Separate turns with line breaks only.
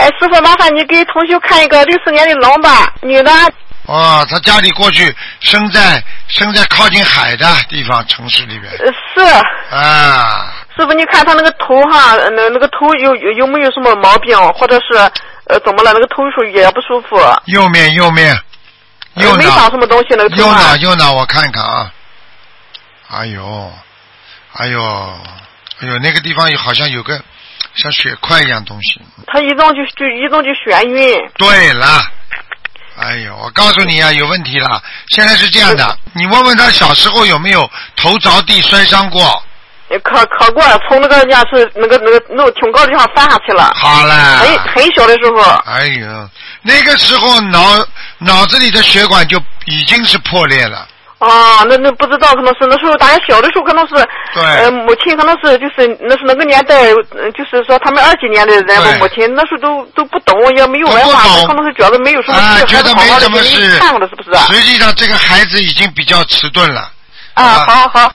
师傅，麻烦你给同学看一个60年的龙吧，女的。
哦，他家里过去生在靠近海的地方，城市里边。
是。
啊。
师傅，你看他那个头哈，那个头有没有什么毛病，或者是怎么了？那个头是也不舒服。
右面。
没长什么东西那个头啊。
右脑，我看看啊。哎呦，那个地方好像有个像血块一样东西。
他一动就眩晕。
对了。哎呦，我告诉你啊，有问题了。现在是这样的，你问问他小时候有没有头着地摔伤过。
可过，从那个人家是那个挺高的地方翻下去了。
好了。
很小的时候。
哎呦，那个时候脑子里的血管就已经是破裂了。
啊，那不知道，可能是那时候大家小的时候，可能是母亲可能是那是那个年代，就是说他们20几年的人，母亲那时候都不懂，也没有文化，可能是觉得没有什么事，
觉得没什么事，
看过的是不是？
实际上这个孩子已经比较迟钝了。
啊，好。